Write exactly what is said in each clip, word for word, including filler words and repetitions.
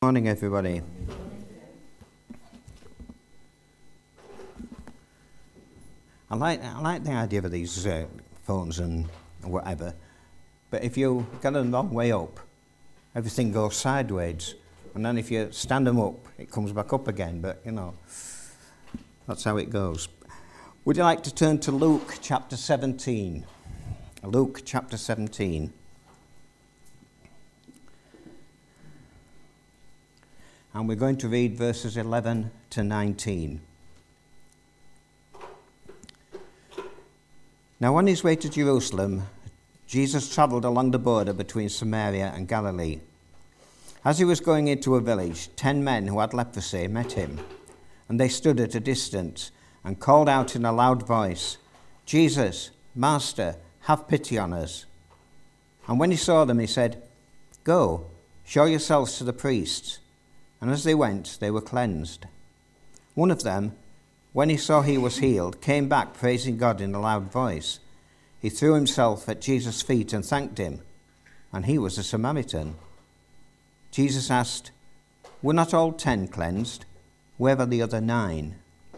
Morning, everybody. I like I like the idea of these uh, phones and whatever, but if you get a long way up, everything goes sideways, and then if you stand them up, it comes back up again. But you know, that's how it goes. Would you like to turn to Luke chapter seventeen? Luke chapter seventeen. And we're going to read verses eleven to nineteen. Now on his way to Jerusalem, Jesus travelled along the border between Samaria and Galilee. As he was going into a village, ten men who had leprosy met him, and they stood at a distance and called out in a loud voice, "Jesus, Master, have pity on us." And when he saw them, he said, "Go, show yourselves to the priests." And as they went, they were cleansed. One of them, when he saw he was healed, came back praising God in a loud voice. He threw himself at Jesus' feet and thanked him, and he was a Samaritan. Jesus asked, "Were not all ten cleansed? Where are the other nine?"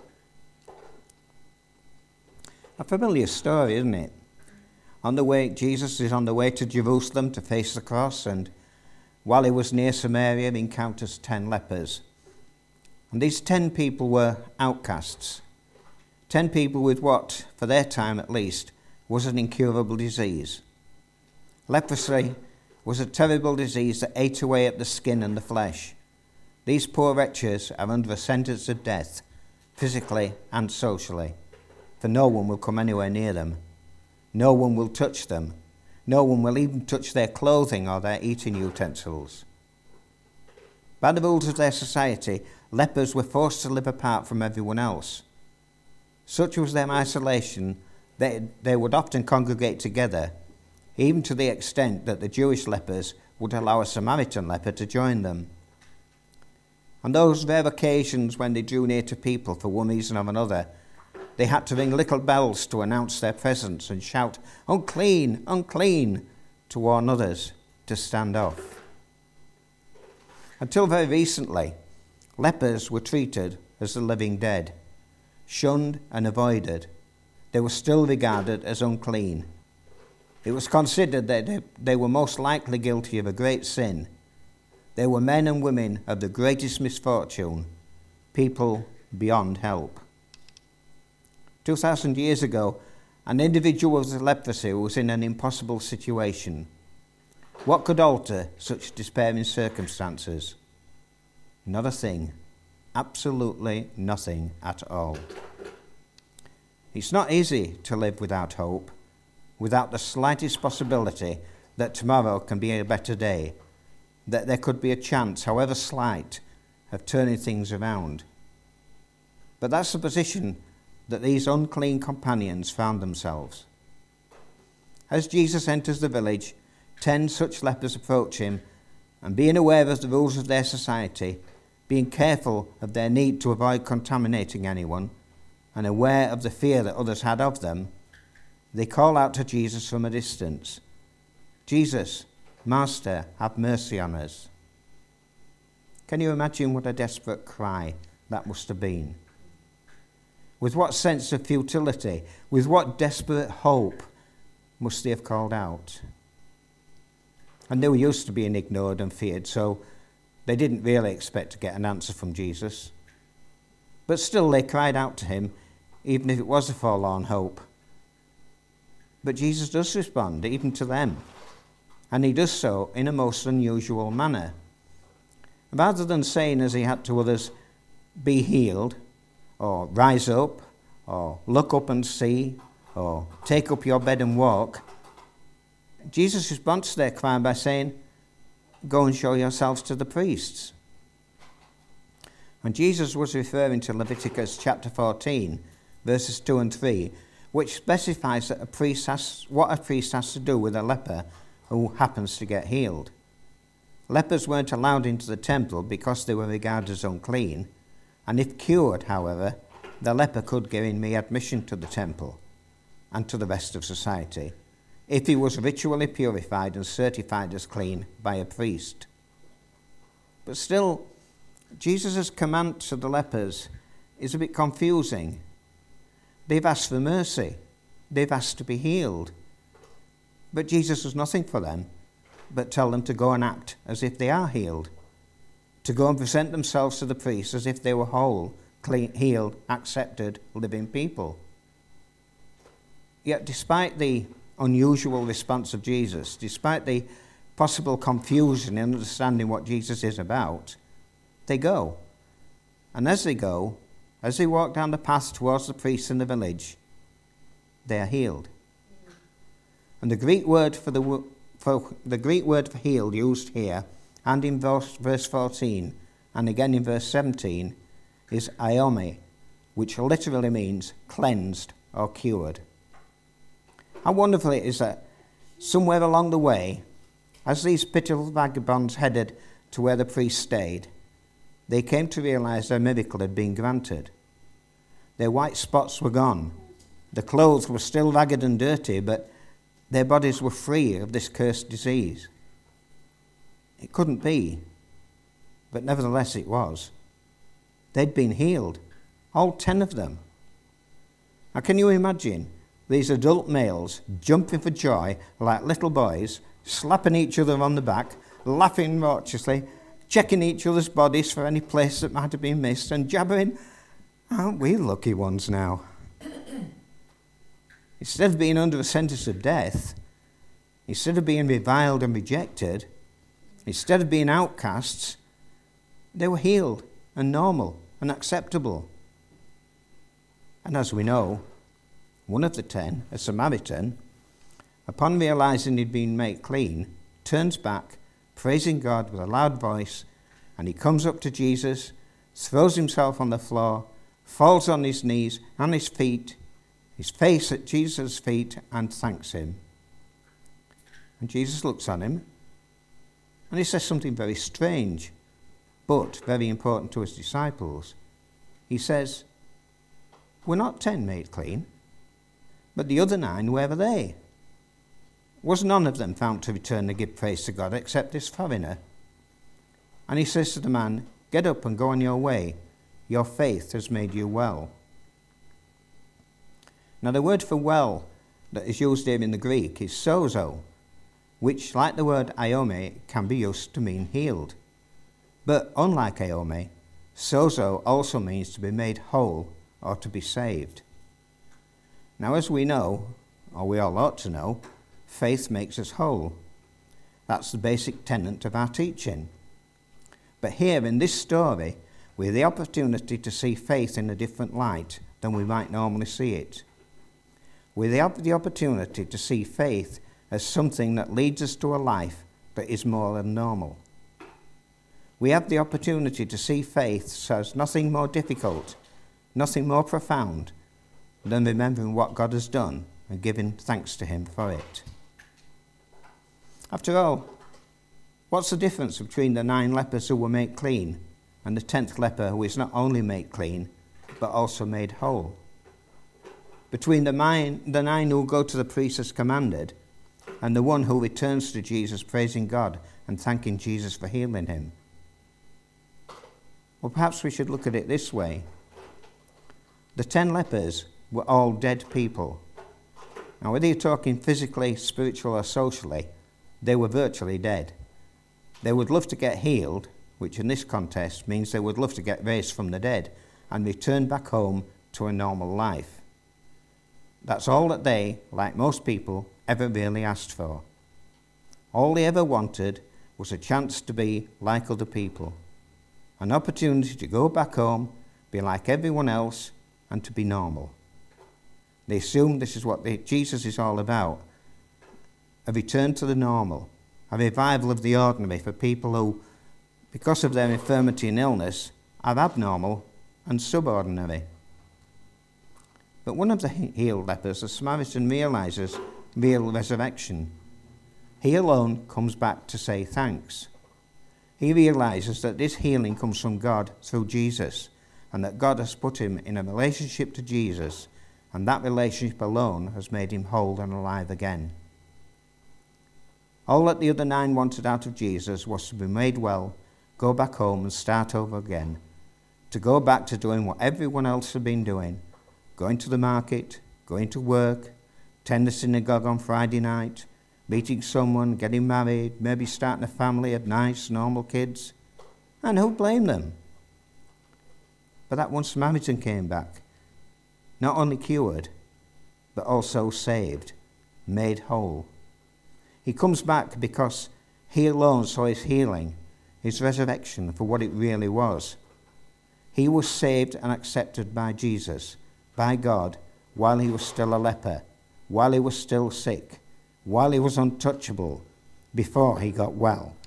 A familiar story, isn't it? On the way, Jesus is on the way to Jerusalem to face the cross, and while he was near Samaria, he encounters ten lepers. And these ten people were outcasts. Ten people with what, for their time at least, was an incurable disease. Leprosy was a terrible disease that ate away at the skin and the flesh. These poor wretches are under a sentence of death, physically and socially, for no one will come anywhere near them. No one will touch them. No one will even touch their clothing or their eating utensils. By the rules of their society, lepers were forced to live apart from everyone else. Such was their isolation that they would often congregate together, even to the extent that the Jewish lepers would allow a Samaritan leper to join them. On those rare occasions when they drew near to people for one reason or another, they had to ring little bells to announce their presence and shout, "Unclean, unclean," to warn others to stand off. Until very recently, lepers were treated as the living dead, shunned and avoided. They were still regarded as unclean. It was considered that they were most likely guilty of a great sin. They were men and women of the greatest misfortune, people beyond help. Two thousand years ago, an individual with leprosy was in an impossible situation. What could alter such despairing circumstances? Not a thing. Absolutely nothing at all. It's not easy to live without hope, without the slightest possibility that tomorrow can be a better day, that there could be a chance, however slight, of turning things around. But that's the position that these unclean companions found themselves. As Jesus enters the village, ten such lepers approach him, and being aware of the rules of their society, being careful of their need to avoid contaminating anyone, and aware of the fear that others had of them, they call out to Jesus from a distance, "Jesus, Master, have mercy on us." Can you imagine what a desperate cry that must have been? With what sense of futility, with what desperate hope must they have called out? And they were used to being ignored and feared, so they didn't really expect to get an answer from Jesus. But still they cried out to him, even if it was a forlorn hope. But Jesus does respond, even to them, and he does so in a most unusual manner. Rather than saying as he had to others, "Be healed," or "Rise up," or "Look up and see," or "Take up your bed and walk," Jesus responds to their cry by saying, "Go and show yourselves to the priests." And Jesus was referring to Leviticus chapter fourteen, verses two and three, which specifies that a priest has, what a priest has to do with a leper who happens to get healed. Lepers weren't allowed into the temple because they were regarded as unclean, and if cured, however, the leper could gain mere admission to the temple and to the rest of society if he was ritually purified and certified as clean by a priest. But still, Jesus' command to the lepers is a bit confusing. They've asked for mercy. They've asked to be healed. But Jesus has nothing for them but tell them to go and act as if they are healed, to go and present themselves to the priest as if they were whole, clean, healed, accepted, living people. Yet despite the unusual response of Jesus, despite the possible confusion in understanding what Jesus is about, they go. And as they go, as they walk down the path towards the priest in the village, they are healed. And the Greek word for the for the Greek word for healed used here, and in verse, verse fourteen, and again in verse seventeen, is aiome, which literally means cleansed or cured. How wonderful it is that somewhere along the way, as these pitiful vagabonds headed to where the priest stayed, they came to realize their miracle had been granted. Their white spots were gone. The clothes were still ragged and dirty, but their bodies were free of this cursed disease. It couldn't be, but nevertheless it was. They'd been healed, all ten of them. Now can you imagine these adult males jumping for joy like little boys, slapping each other on the back, laughing raucously, checking each other's bodies for any place that might have been missed, and jabbering, aren't we lucky ones now? Instead of being under a sentence of death, instead of being reviled and rejected, instead of being outcasts, they were healed and normal and acceptable. And as we know, one of the ten, a Samaritan, upon realizing he'd been made clean, turns back, praising God with a loud voice, and he comes up to Jesus, throws himself on the floor, falls on his knees and his feet, his face at Jesus' feet, and thanks him. And Jesus looks at him, and he says something very strange, but very important to his disciples. He says, "Were not ten made clean? But the other nine, where are they? Was none of them found to return and give praise to God except this foreigner?" And he says to the man, "Get up and go on your way. Your faith has made you well." Now the word for well that is used here in the Greek is sozo, which, like the word aiome, can be used to mean healed. But unlike aiome, sozo also means to be made whole or to be saved. Now as we know, or we all ought to know, faith makes us whole. That's the basic tenet of our teaching. But here in this story, we have the opportunity to see faith in a different light than we might normally see it. We have the opportunity to see faith as something that leads us to a life that is more than normal. We have the opportunity to see faith as nothing more difficult, nothing more profound than remembering what God has done and giving thanks to him for it. After all, what's the difference between the nine lepers who were made clean and the tenth leper who is not only made clean, but also made whole? Between the nine, the nine who go to the priest as commanded, and the one who returns to Jesus praising God and thanking Jesus for healing him? Well, perhaps we should look at it this way. The ten lepers were all dead people. Now, whether you're talking physically, spiritual, or socially, they were virtually dead. They would love to get healed, which in this context means they would love to get raised from the dead and return back home to a normal life. That's all that they, like most people, ever really asked for. All they ever wanted was a chance to be like other people, an opportunity to go back home, be like everyone else, and to be normal. They assumed this is what they, Jesus is all about, a return to the normal, a revival of the ordinary for people who, because of their infirmity and illness, are abnormal and subordinary. But one of the healed lepers, the Samaritan, realizes real resurrection. He alone comes back to say thanks. He realizes that this healing comes from God through Jesus, and that God has put him in a relationship to Jesus, and that relationship alone has made him whole and alive again. All that the other nine wanted out of Jesus was to be made well go back home and start over again, to go back to doing what everyone else had been doing, going to the market, going to work, attend the synagogue on Friday night, meeting someone, getting married, maybe starting a family of nice, normal kids. And who blamed them? But that one Samaritan came back, not only cured, but also saved, made whole. He comes back because he alone saw his healing, his resurrection for what it really was. He was saved and accepted by Jesus, by God, while he was still a leper, while he was still sick, while he was untouchable, before he got well.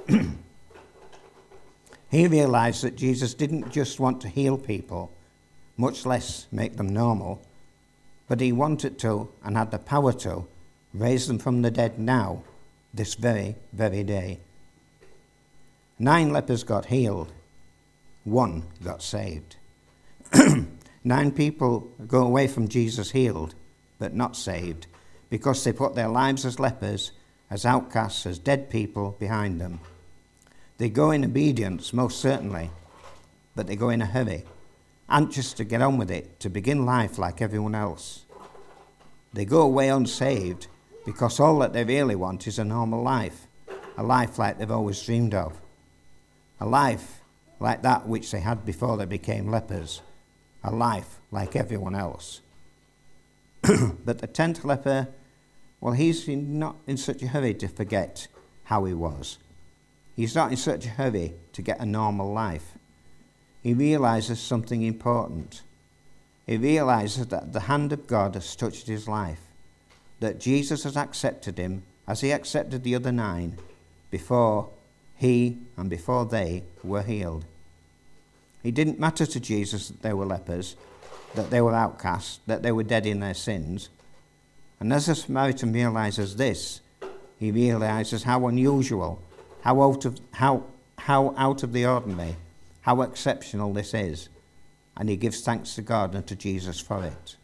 He realized that Jesus didn't just want to heal people, much less make them normal, but he wanted to, and had the power to, raise them from the dead now, this very, very day. Nine lepers got healed. One got saved. Nine people go away from Jesus healed, but not saved, because they put their lives as lepers, as outcasts, as dead people behind them. They go in obedience, most certainly, but they go in a hurry, anxious to get on with it, to begin life like everyone else. They go away unsaved, because all that they really want is a normal life, a life like they've always dreamed of, a life like that which they had before they became lepers, a life like everyone else. But the tenth leper, well, he's not in such a hurry to forget how he was. He's not in such a hurry to get a normal life. He realizes something important. He realizes that the hand of God has touched his life, that Jesus has accepted him as he accepted the other nine before he and before they were healed. It didn't matter to Jesus that they were lepers, that they were outcasts, that they were dead in their sins. And as the Samaritan realizes this, he realizes how unusual, how out of, how, how out of the ordinary, how exceptional this is. And he gives thanks to God and to Jesus for it.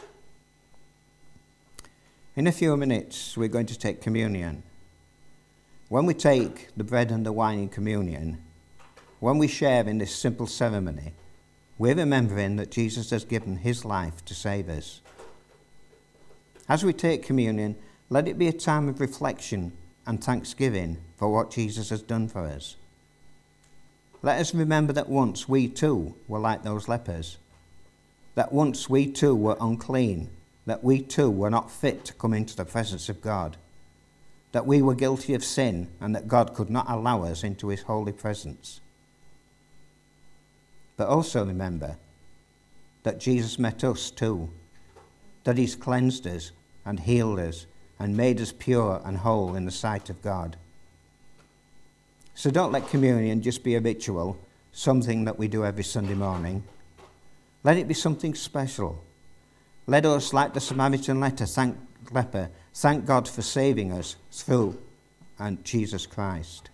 In a few minutes, we're going to take communion. When we take the bread and the wine in communion, when we share in this simple ceremony, we're remembering that Jesus has given his life to save us. As we take communion, let it be a time of reflection and thanksgiving for what Jesus has done for us. Let us remember that once we too were like those lepers, that once we too were unclean, that we too were not fit to come into the presence of God, that we were guilty of sin and that God could not allow us into his holy presence. But also remember that Jesus met us too, that he's cleansed us and healed us and made us pure and whole in the sight of God. So don't let communion just be a ritual, something that we do every Sunday morning. Let it be something special. Let us, like the Samaritan leper, thank, leper, thank God for saving us through and Jesus Christ.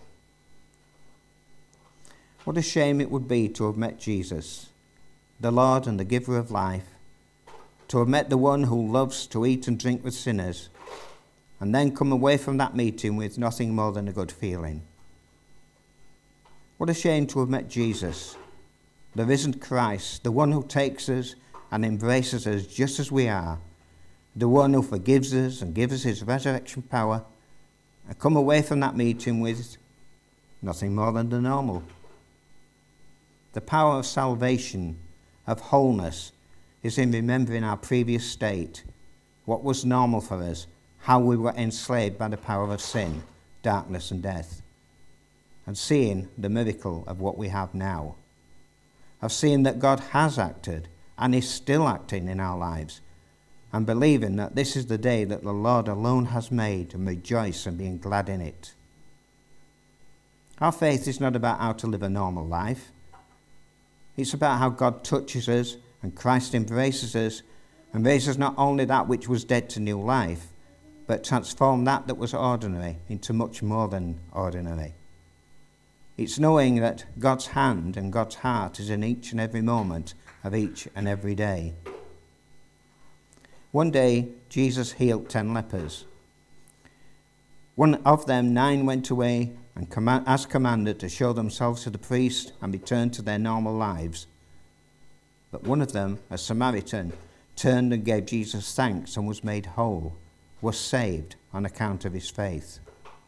What a shame it would be to have met Jesus, the Lord and the giver of life, to have met the one who loves to eat and drink with sinners, and then come away from that meeting with nothing more than a good feeling. What a shame to have met Jesus, the risen Christ, the one who takes us and embraces us just as we are, the one who forgives us and gives us his resurrection power, and come away from that meeting with nothing more than the normal. The power of salvation, of wholeness, is in remembering our previous state, what was normal for us, how we were enslaved by the power of sin, darkness and death, and seeing the miracle of what we have now, of seeing that God has acted and is still acting in our lives, and believing that this is the day that the Lord alone has made, and rejoice and being glad in it. Our faith is not about how to live a normal life. It's about how God touches us and Christ embraces us and raises not only that which was dead to new life, but transforms that that was ordinary into much more than ordinary. It's knowing that God's hand and God's heart is in each and every moment of each and every day. One day, Jesus healed ten lepers. One of them, nine went away and command, as commanded, to show themselves to the priest and return to their normal lives. But one of them, a Samaritan, turned and gave Jesus thanks and was made whole, was saved on account of his faith.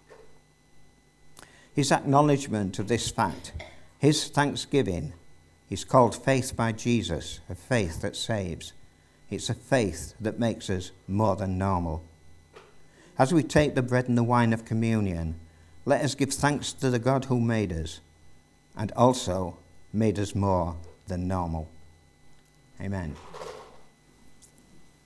His acknowledgement of this fact, his thanksgiving, is called faith by Jesus, a faith that saves. It's a faith that makes us more than normal. As we take the bread and the wine of communion, let us give thanks to the God who made us and also made us more than normal. Amen.